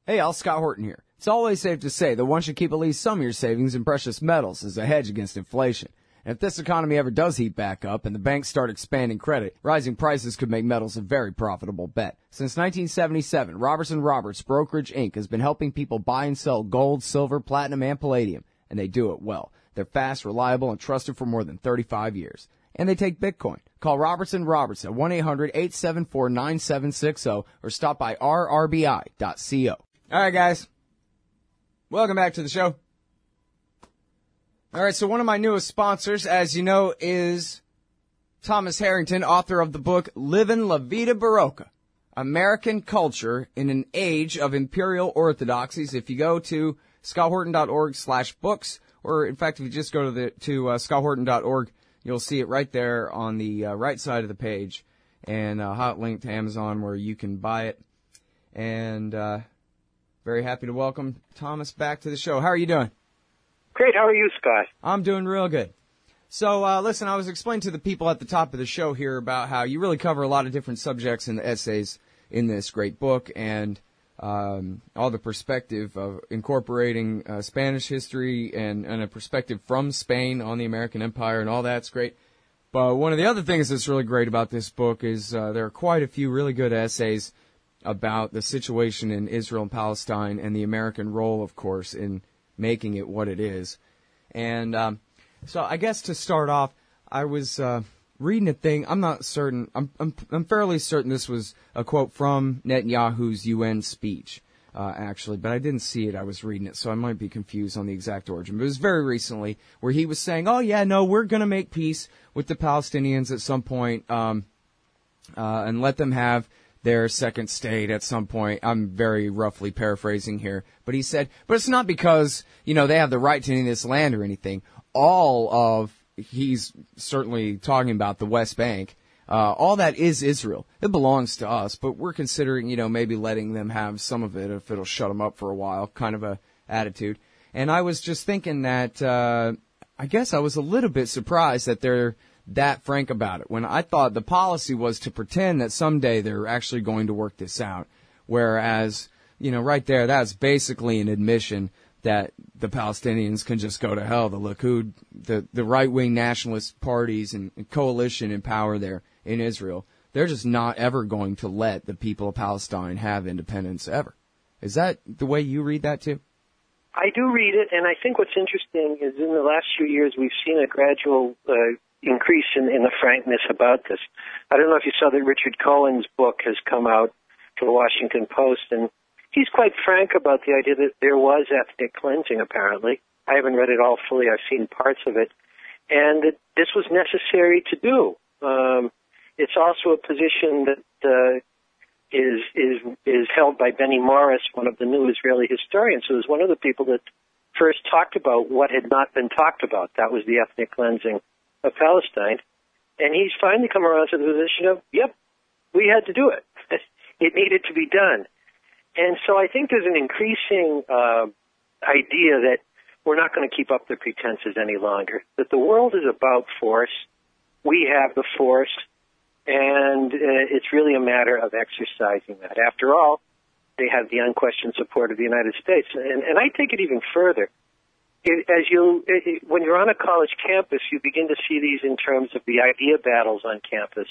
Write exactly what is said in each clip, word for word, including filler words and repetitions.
Hey, Al, Scott Horton here. It's always safe to say that one should keep at least some of your savings in precious metals as a hedge against inflation. And if this economy ever does heat back up and the banks start expanding credit, rising prices could make metals a very profitable bet. Since nineteen seventy-seven, Robertson Roberts Brokerage Incorporated has been helping people buy and sell gold, silver, platinum, and palladium, and they do it well. They're fast, reliable, and trusted for more than thirty-five years. And they take Bitcoin. Call Robertson Roberts at one eight hundred eight seven four nine seven six zero or stop by r r b i dot co. All right, guys. Welcome back to the show. All right, so one of my newest sponsors, as you know, is Thomas Harrington, author of the book Livin' La Vida Barocca, American Culture in an Age of Imperial Orthodoxies. If you go to scott horton dot org slash books, or in fact, if you just go to the to uh, scott horton dot org, you'll see it right there on the uh, right side of the page, and a hot link to Amazon where you can buy it. And uh very happy to welcome Thomas back to the show. How are you doing? Great. How are you, Scott? I'm doing real good. So, uh, listen, I was explaining to the people at the top of the show here about how you really cover a lot of different subjects in the essays in this great book, and um, all the perspective of incorporating uh, Spanish history and, and a perspective from Spain on the American Empire, and all that's great. But one of the other things that's really great about this book is uh, there are quite a few really good essays about the situation in Israel and Palestine and the American role, of course, in making it what it is. And um, so I guess to start off, I was uh, reading a thing. I'm not certain. I'm, I'm I'm fairly certain this was a quote from Netanyahu's U N speech, uh, actually, but I didn't see it. I was reading it, so I might be confused on the exact origin. But it was very recently where he was saying, oh, yeah, no, we're going to make peace with the Palestinians at some point um, uh, and let them have their second state at some point. I'm very roughly paraphrasing here. But he said, but it's not because, you know, they have the right to any of this land or anything. All of, he's certainly talking about the West Bank, uh, all that is Israel. It belongs to us, but we're considering, you know, maybe letting them have some of it if it'll shut them up for a while, kind of a attitude. And I was just thinking that, uh, I guess I was a little bit surprised that they're that frank about it, when I thought the policy was to pretend that someday they're actually going to work this out. Whereas, you know, right there, that's basically an admission that the Palestinians can just go to hell. The Likud, the, the right-wing nationalist parties and, and coalition in power there in Israel, they're just not ever going to let the people of Palestine have independence ever. Is that the way you read that too? I do read it, and I think what's interesting is in the last few years we've seen a gradual uh, increase in, in the frankness about this. I don't know if you saw that Richard Cohen's book has come out to the Washington Post, and he's quite frank about the idea that there was ethnic cleansing, apparently. I haven't read it all fully. I've seen parts of it. And that this was necessary to do. Um, it's also a position that uh, is, is, is held by Benny Morris, one of the new Israeli historians, who was one of the people that first talked about what had not been talked about. That was the ethnic cleansing of Palestine, and he's finally come around to the position of, yep, we had to do it. It needed to be done. And so I think there's an increasing uh, idea that we're not going to keep up the pretenses any longer, that the world is about force, we have the force, and uh, it's really a matter of exercising that. After all, they have the unquestioned support of the United States. And, and I take it even further. It, as you, it, when you're on a college campus, you begin to see these in terms of the idea battles on campus.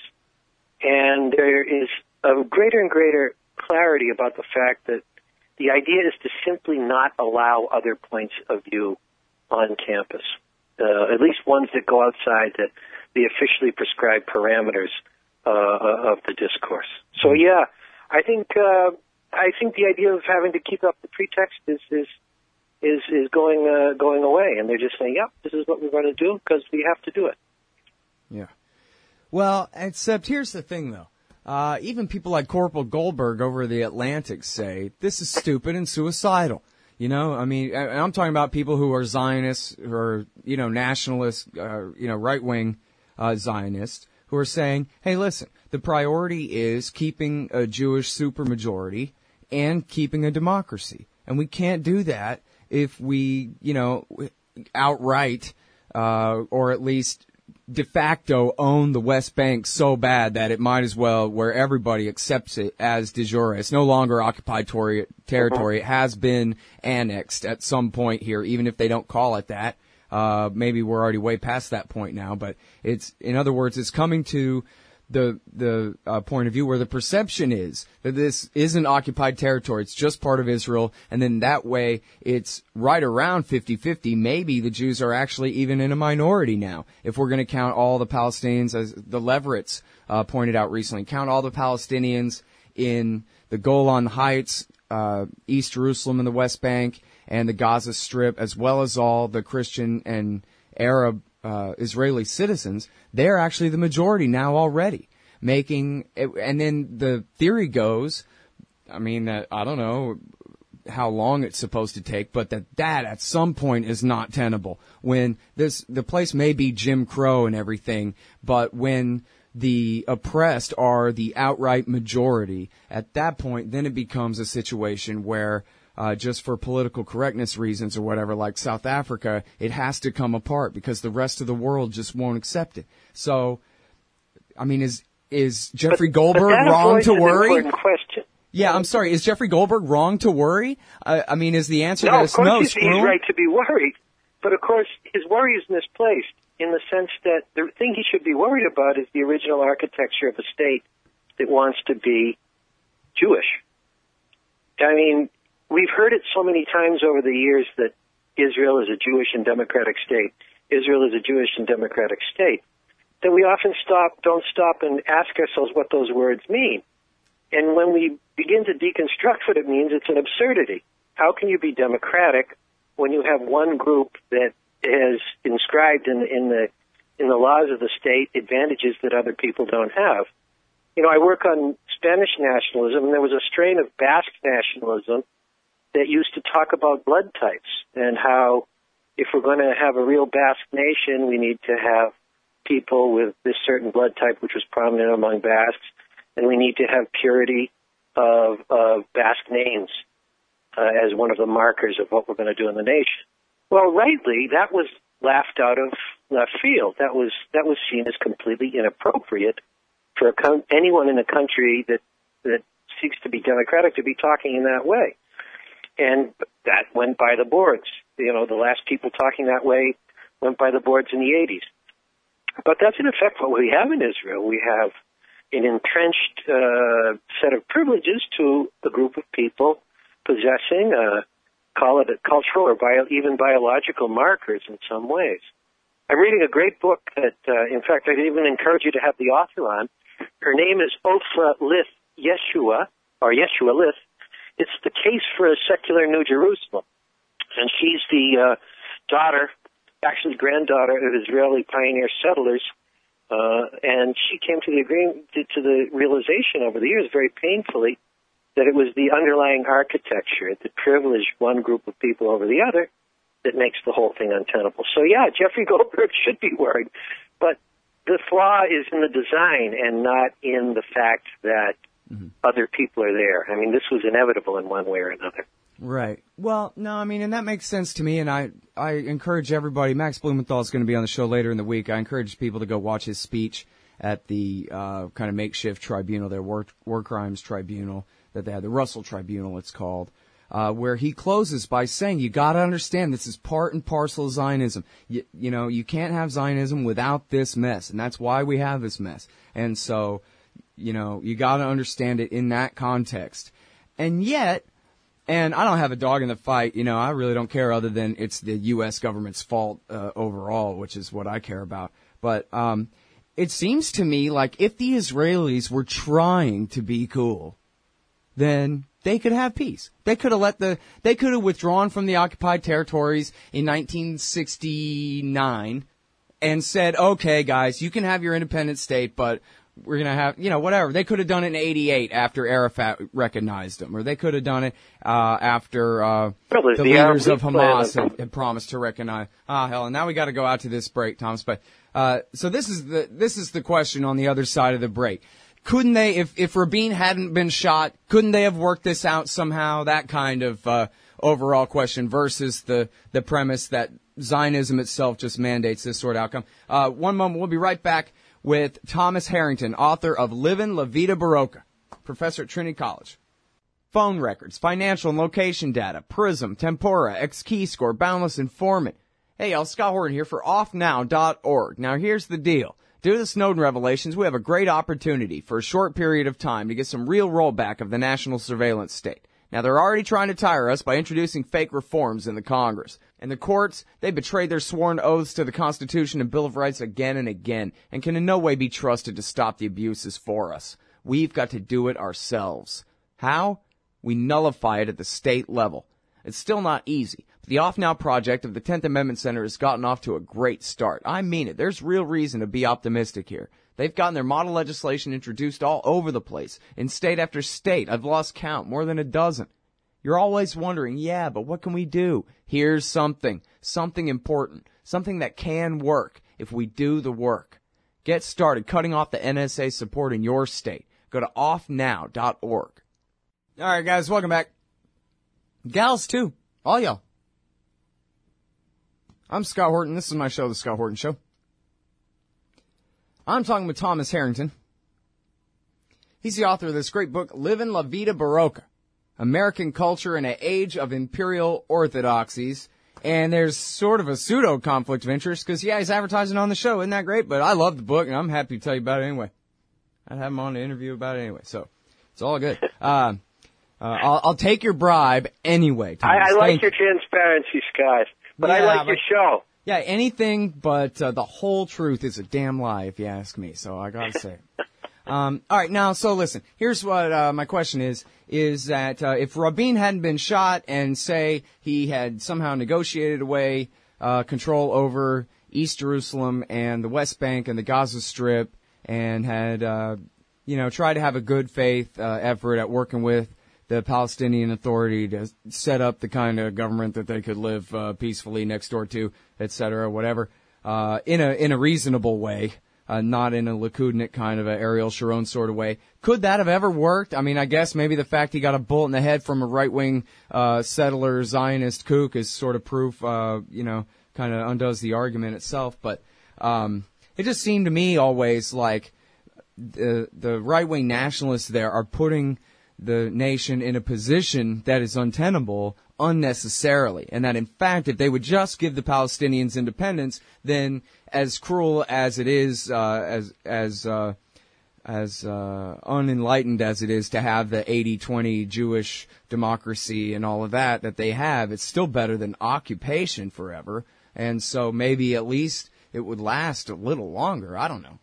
And there is a greater and greater clarity about the fact that the idea is to simply not allow other points of view on campus, uh, at least ones that go outside the, the officially prescribed parameters uh, of the discourse. So, yeah, I think uh, I think the idea of having to keep up the pretext is is is, is going uh, going away, and they're just saying, "Yep, this is what we're going to do because we have to do it." Yeah. Well, except here's the thing, though. Uh, even people like Corporal Goldberg over the Atlantic say this is stupid and suicidal. You know, I mean, I, I'm talking about people who are Zionists, who are, you know, nationalists, uh, you know, right-wing uh, Zionists, who are saying, hey, listen, the priority is keeping a Jewish supermajority and keeping a democracy. And we can't do that if we, you know, outright, uh, or at least de facto own the West Bank so bad that it might as well, where everybody accepts it as de jure. It's no longer occupied tori- territory. It has been annexed at some point here, even if they don't call it that. Uh, maybe we're already way past that point now, but it's, in other words, it's coming to the the uh, point of view where the perception is that this isn't occupied territory. It's just part of Israel. And then that way it's right around fifty-fifty. Maybe the Jews are actually even in a minority now. If we're going to count all the Palestinians, as the Leveretts uh, pointed out recently, count all the Palestinians in the Golan Heights, uh, East Jerusalem and the West Bank, and the Gaza Strip, as well as all the Christian and Arab Uh, Israeli citizens, they're actually the majority now already, making, and then the theory goes, I mean, uh, I don't know how long it's supposed to take, but that that at some point is not tenable. When this, the place may be Jim Crow and everything, but when the oppressed are the outright majority, at that point, then it becomes a situation where Uh, just for political correctness reasons or whatever, like South Africa, it has to come apart because the rest of the world just won't accept it. So, I mean, is is Jeffrey but, Goldberg but wrong to an worry? important question. Yeah, I'm sorry. Is Jeffrey Goldberg wrong to worry? Uh, I mean, is the answer no, that of it's course no? he's, he's right to be worried, but of course his worry is misplaced in the sense that the thing he should be worried about is the original architecture of a state that wants to be Jewish. I mean, we've heard it so many times over the years that Israel is a Jewish and democratic state. Israel is a Jewish and democratic state. That we often stop, don't stop and ask ourselves what those words mean. And when we begin to deconstruct what it means, it's an absurdity. How can you be democratic when you have one group that has inscribed in, in the in the laws of the state advantages that other people don't have? You know, I work on Spanish nationalism, and there was a strain of Basque nationalism that used to talk about blood types and how if we're going to have a real Basque nation, we need to have people with this certain blood type, which was prominent among Basques, and we need to have purity of, of Basque names uh, as one of the markers of what we're going to do in the nation. Well, rightly, that was laughed out of left field. That was that was seen as completely inappropriate for a con- anyone in a country that that seeks to be democratic to be talking in that way. And that went by the boards. You know, the last people talking that way went by the boards in the eighties. But that's in effect what we have in Israel. We have an entrenched uh, set of privileges to a group of people possessing, uh, call it a cultural or bio, even biological markers in some ways. I'm reading a great book that, uh, in fact, I'd even encourage you to have the author on. Her name is Ofra Lith Yeshua, or Yeshua Lith. It's the case for a secular New Jerusalem. And she's the uh, daughter, actually granddaughter of Israeli pioneer settlers. Uh, and she came to the agreement, to the realization over the years, very painfully, that it was the underlying architecture that privileged one group of people over the other that makes the whole thing untenable. So yeah, Jeffrey Goldberg should be worried. But the flaw is in the design and not in the fact that Mm-hmm. other people are there. I mean, this was inevitable in one way or another. Right. Well, no, I mean, and that makes sense to me, and I, I encourage everybody, Max Blumenthal is going to be on the show later in the week. I encourage people to go watch his speech at the uh, kind of makeshift tribunal, their war, war crimes tribunal that they had, the Russell Tribunal it's called, uh, where he closes by saying, you got to understand this is part and parcel of Zionism. You, you know, you can't have Zionism without this mess, and that's why we have this mess. And so, you know, you got to understand it in that context. And yet, and I don't have a dog in the fight, you know, I really don't care other than it's the U S government's fault uh, overall, which is what I care about. But um, it seems to me like if the Israelis were trying to be cool, then they could have peace. They could have let the, they could have withdrawn from the occupied territories in nineteen sixty-nine and said, okay, guys, you can have your independent state, but we're going to have, you know, whatever. They could have done it in eighty-eight after Arafat recognized them, or they could have done it uh, after uh, the, the leaders of Hamas had, had promised to recognize. Ah, hell, and now we got to go out to this break, Thomas. But uh, so this is the this is the question on the other side of the break. Couldn't they, if if Rabin hadn't been shot, couldn't they have worked this out somehow? That kind of uh, overall question versus the the premise that Zionism itself just mandates this sort of outcome. Uh, one moment, we'll be right back with Thomas Harrington, author of Livin' La Vida Barocca, professor at Trinity College. Phone records, financial and location data, Prism, Tempora, X-Keyscore, Boundless Informant. Hey, y'all, Scott Horton here for off now dot org. Now, here's the deal. Due to the Snowden revelations, we have a great opportunity for a short period of time to get some real rollback of the national surveillance state. Now, they're already trying to tire us by introducing fake reforms in the Congress. And the courts, they betrayed their sworn oaths to the Constitution and Bill of Rights again and again, and can in no way be trusted to stop the abuses for us. We've got to do it ourselves. How? We nullify it at the state level. It's still not easy, but the Off Now project of the tenth Amendment Center has gotten off to a great start. I mean it. There's real reason to be optimistic here. They've gotten their model legislation introduced all over the place, in state after state. I've lost count, more than a dozen. You're always wondering, yeah, but what can we do? Here's something, something important, something that can work if we do the work. Get started cutting off the N S A support in your state. Go to off now dot org. All right, guys, welcome back. Gals, too. All y'all. I'm Scott Horton. This is my show, The Scott Horton Show. I'm talking with Thomas Harrington. He's the author of this great book, Livin' La Vida Barocca, American Culture in an Age of Imperial Orthodoxies. And there's sort of a pseudo-conflict of interest because, yeah, he's advertising on the show. Isn't that great? But I love the book, and I'm happy to tell you about it anyway. I'd have him on to interview about it anyway, so it's all good. Uh, uh, I'll, I'll take your bribe anyway, Thomas. I, I like Thank your transparency, Scott, but yeah, I like but, your show. Yeah, anything but uh, the whole truth is a damn lie, if you ask me, so I gotta say it. Um, all right, now, so listen, here's what uh, my question is, is that uh, if Rabin hadn't been shot and, say, he had somehow negotiated away uh, control over East Jerusalem and the West Bank and the Gaza Strip and had, uh, you know, tried to have a good faith uh, effort at working with the Palestinian Authority to set up the kind of government that they could live uh, peacefully next door to, et cetera, whatever, uh, in a in a reasonable way. Uh, not in a Likudnik kind of a Ariel Sharon sort of way. Could that have ever worked? I mean, I guess maybe the fact he got a bullet in the head from a right-wing uh, settler Zionist kook is sort of proof, uh, you know, kind of undoes the argument itself. But um, it just seemed to me always like the, the right-wing nationalists there are putting the nation in a position that is untenable unnecessarily, and that in fact if they would just give the Palestinians independence, then as cruel as it is, uh, as as uh, as uh, unenlightened as it is to have the eighty twenty Jewish democracy and all of that that they have, it's still better than occupation forever, and so maybe at least it would last a little longer. I don't know.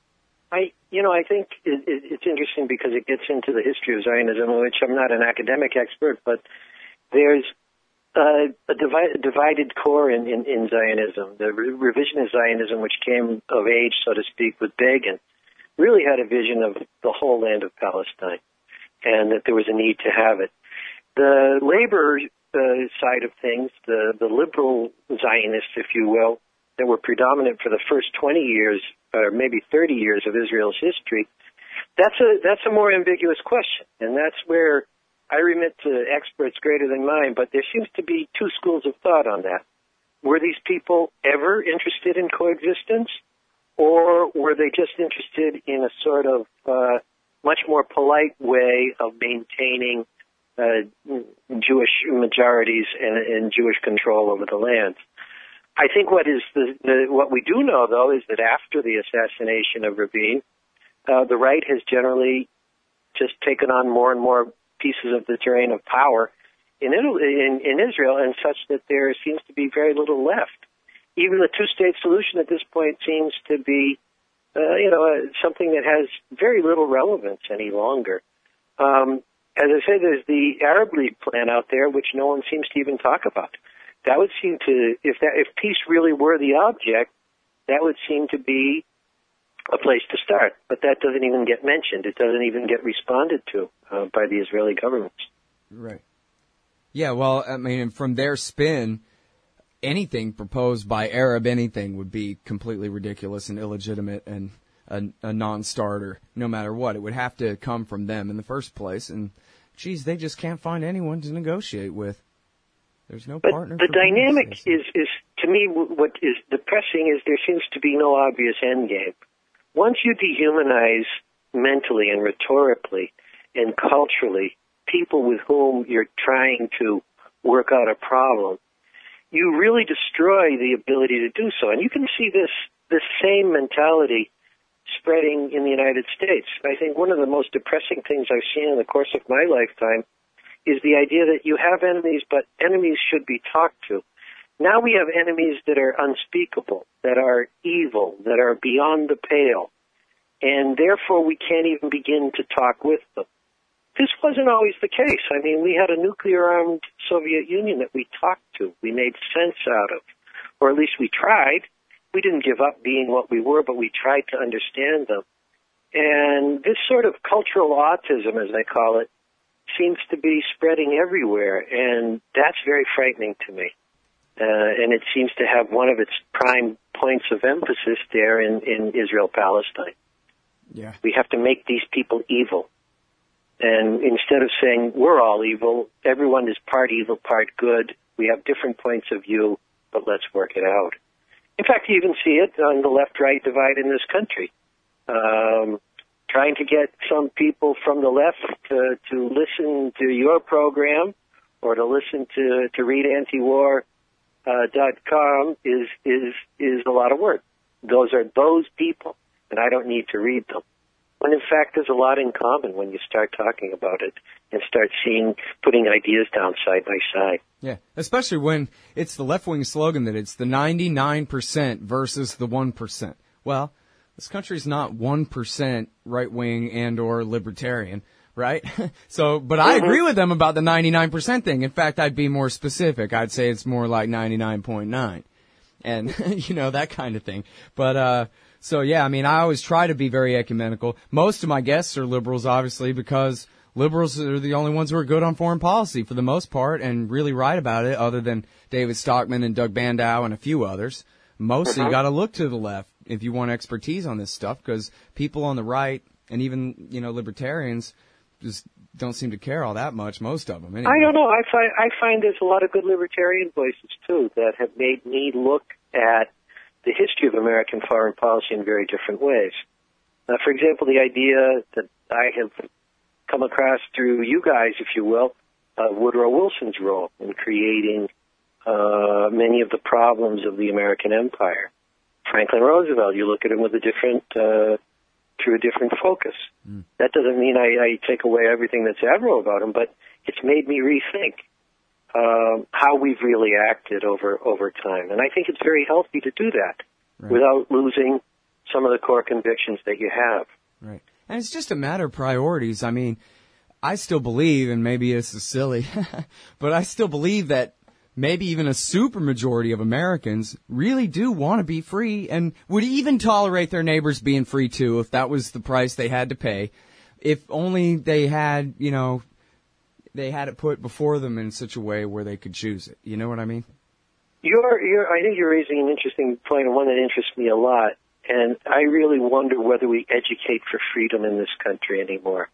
I, you know, I think it, it, it's interesting because it gets into the history of Zionism, which I'm not an academic expert, but there's uh, a divi- divided core in, in, in Zionism. The re- revisionist Zionism, which came of age, so to speak, with Begin, really had a vision of the whole land of Palestine and that there was a need to have it. The labor uh, side of things, the, the liberal Zionists, if you will, that were predominant for the first twenty years, or maybe thirty years of Israel's history, that's a that's a more ambiguous question, and that's where I remit to experts greater than mine, but there seems to be two schools of thought on that. Were these people ever interested in coexistence, or were they just interested in a sort of uh, much more polite way of maintaining uh, Jewish majorities and, and Jewish control over the land? I think what is the, the what we do know, though, is that after the assassination of Rabin, uh, the right has generally just taken on more and more pieces of the terrain of power in, in, in Israel, and such that there seems to be very little left. Even the two-state solution at this point seems to be, uh, you know, uh, something that has very little relevance any longer. Um, as I say, there's the Arab League plan out there, which no one seems to even talk about. That would seem to, if that, if peace really were the object, that would seem to be a place to start. But that doesn't even get mentioned. It doesn't even get responded to uh, by the Israeli government. Right. Yeah, well, I mean, from their spin, anything proposed by Arab anything would be completely ridiculous and illegitimate and a, a non-starter, no matter what. It would have to come from them in the first place. And, geez, they just can't find anyone to negotiate with. There's no but partner. The for dynamic peace, is, is to me, what is depressing is there seems to be no obvious end game. Once you dehumanize mentally and rhetorically and culturally people with whom you're trying to work out a problem, you really destroy the ability to do so. And you can see this this same mentality spreading in the United States. I think one of the most depressing things I've seen in the course of my lifetime is the idea that you have enemies, but enemies should be talked to. Now we have enemies that are unspeakable, that are evil, that are beyond the pale, and therefore we can't even begin to talk with them. This wasn't always the case. I mean, we had a nuclear-armed Soviet Union that we talked to, we made sense out of, or at least we tried. We didn't give up being what we were, but we tried to understand them. And this sort of cultural autism, as I call it, seems to be spreading everywhere, and that's very frightening to me. Uh, and it seems to have one of its prime points of emphasis there in, in Israel-Palestine. Yeah. We have to make these people evil. And instead of saying we're all evil, everyone is part evil, part good, we have different points of view, but let's work it out. In fact, you even see it on the left-right divide in this country. Um, trying to get some people from the left to, to listen to your program or to listen to, to read antiwar dot com uh, is, is, is a lot of work. Those are those people, and I don't need to read them. When in fact there's a lot in common when you start talking about it and start seeing, putting ideas down side by side. Yeah, especially when it's the left-wing slogan that it's the ninety-nine percent versus the one percent. Well, this country's not one percent right-wing and or libertarian, right? So, but I agree with them about the ninety-nine percent thing. In fact, I'd be more specific. I'd say it's more like ninety-nine point nine. And, you know, that kind of thing. But, uh, so yeah, I mean, I always try to be very ecumenical. Most of my guests are liberals, obviously, because liberals are the only ones who are good on foreign policy for the most part and really right about it, other than David Stockman and Doug Bandow and a few others. Mostly, you got to look to the left if you want expertise on this stuff, because people on the right and even, you know, libertarians just don't seem to care all that much, most of them. Anyway. I don't know. I find, I find there's a lot of good libertarian voices, too, that have made me look at the history of American foreign policy in very different ways. Uh, for example, the idea that I have come across through you guys, if you will, uh, Woodrow Wilson's role in creating uh, many of the problems of the American empire. Franklin Roosevelt, you look at him with a different, uh, through a different focus. Mm. That doesn't mean I, I take away everything that's admirable about him, but it's made me rethink uh, how we've really acted over, over time. And I think it's very healthy to do that right. without losing some of the core convictions that you have. Right. And it's just a matter of priorities. I mean, I still believe, and maybe this is silly, but I still believe that maybe even a supermajority of Americans really do want to be free and would even tolerate their neighbors being free too if that was the price they had to pay. If only they had, you know, they had it put before them in such a way where they could choose it. You know what I mean? You're, you're, I think you're raising an interesting point, and one that interests me a lot. And I really wonder whether we educate for freedom in this country anymore.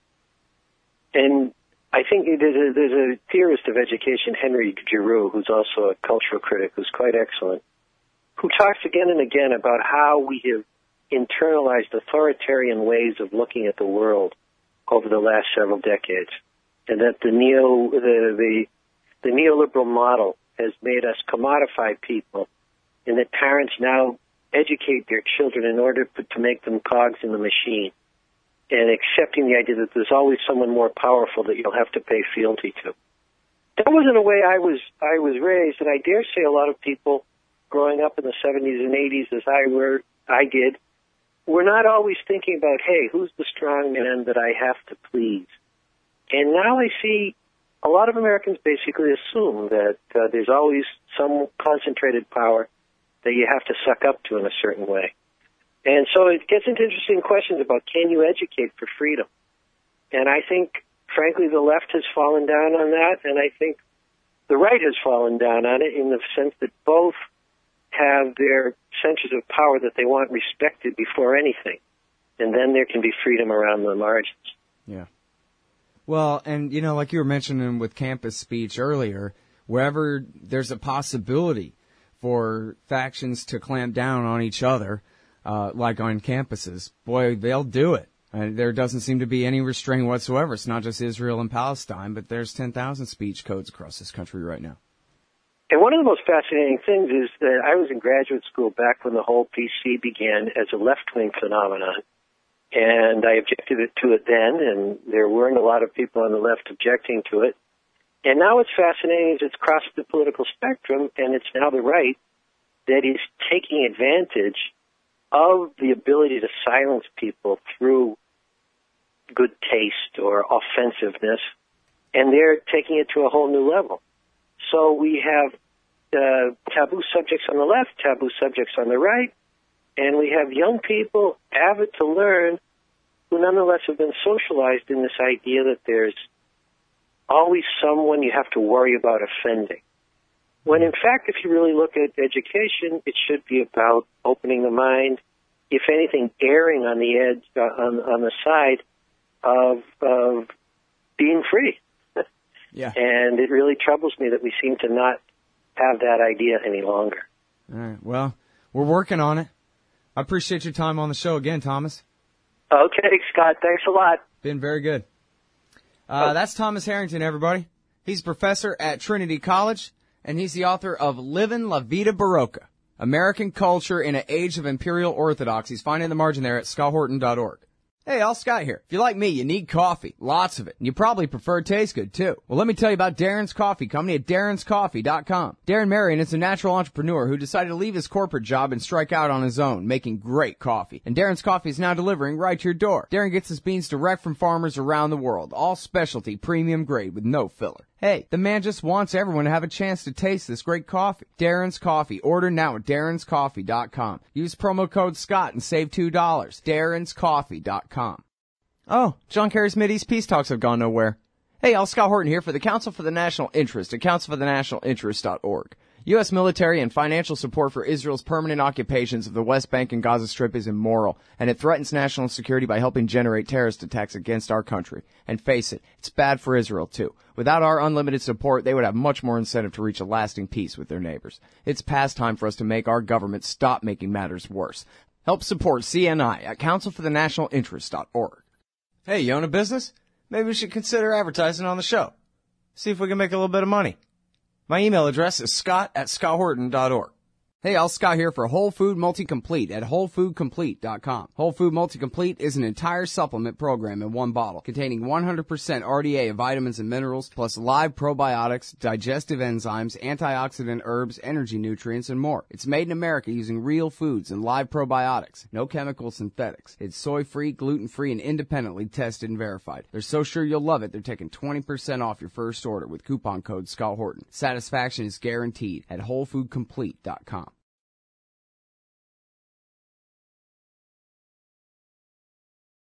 And I think there's a, there's a theorist of education, Henry Giroux, who's also a cultural critic, who's quite excellent, who talks again and again about how we have internalized authoritarian ways of looking at the world over the last several decades, and that the neo the the, the neoliberal model has made us commodify people, and that parents now educate their children in order to make them cogs in the machine, and accepting the idea that there's always someone more powerful that you'll have to pay fealty to. That wasn't a way I was I was raised, and I dare say a lot of people growing up in the seventies and eighties, as I were I did, were not always thinking about, hey, who's the strong man that I have to please? And now I see a lot of Americans basically assume that uh, there's always some concentrated power that you have to suck up to in a certain way. And so it gets into interesting questions about, can you educate for freedom? And I think, frankly, the left has fallen down on that, and I think the right has fallen down on it in the sense that both have their centers of power that they want respected before anything. And then there can be freedom around the margins. Yeah. Well, and, you know, like you were mentioning with campus speech earlier, wherever there's a possibility for factions to clamp down on each other, uh, like on campuses, boy, they'll do it. And there doesn't seem to be any restraint whatsoever. It's not just Israel and Palestine, but there's ten thousand speech codes across this country right now. And one of the most fascinating things is that I was in graduate school back when the whole P C began as a left-wing phenomenon. And I objected to it then, and there weren't a lot of people on the left objecting to it. And now what's fascinating is it's crossed the political spectrum, and it's now the right that is taking advantage of the ability to silence people through good taste or offensiveness, and they're taking it to a whole new level. So we have uh, taboo subjects on the left, taboo subjects on the right, and we have young people avid to learn who nonetheless have been socialized in this idea that there's always someone you have to worry about offending. When in fact, if you really look at education, it should be about opening the mind, if anything, erring on the edge, uh, on, on the side of, of being free. Yeah. And it really troubles me that we seem to not have that idea any longer. All right. Well, we're working on it. I appreciate your time on the show again, Thomas. Okay, Scott. Thanks a lot. Been very good. Uh, oh. That's Thomas Harrington, everybody. He's a professor at Trinity College, and he's the author of Livin' La Vida Barroca, American Culture in an Age of Imperial Orthodoxies. Find it in the margin there at scott horton dot org. Hey, all Scott here. If you're like me, you need coffee. Lots of it. And you probably prefer it tastes good, too. Well, let me tell you about Darren's Coffee Company at darrens coffee dot com. Darren Marion is a natural entrepreneur who decided to leave his corporate job and strike out on his own, making great coffee. And Darren's Coffee is now delivering right to your door. Darren gets his beans direct from farmers around the world. All specialty, premium grade with no filler. Hey, the man just wants everyone to have a chance to taste this great coffee. Darren's Coffee. Order now at darrens coffee dot com. Use promo code Scott and save two dollars. darrens coffee dot com. Oh, John Kerry's Mideast peace talks have gone nowhere. Hey, all Scott Horton here for the Council for the National Interest at council for the national interest dot org. U S military and financial support for Israel's permanent occupations of the West Bank and Gaza Strip is immoral, and it threatens national security by helping generate terrorist attacks against our country. And face it, it's bad for Israel, too. Without our unlimited support, they would have much more incentive to reach a lasting peace with their neighbors. It's past time for us to make our government stop making matters worse. Help support C N I at council for the national interest dot org. Hey, you own a business? Maybe we should consider advertising on the show. See if we can make a little bit of money. My email address is scott at scott horton dot org. Hey, all Scott here for Whole Food Multi-Complete at whole food complete dot com. Whole Food Multi-Complete is an entire supplement program in one bottle, containing one hundred percent R D A of vitamins and minerals, plus live probiotics, digestive enzymes, antioxidant herbs, energy nutrients, and more. It's made in America using real foods and live probiotics. No chemical synthetics. It's soy-free, gluten-free, and independently tested and verified. They're so sure you'll love it, they're taking twenty percent off your first order with coupon code Scott Horton. Satisfaction is guaranteed at whole food complete dot com.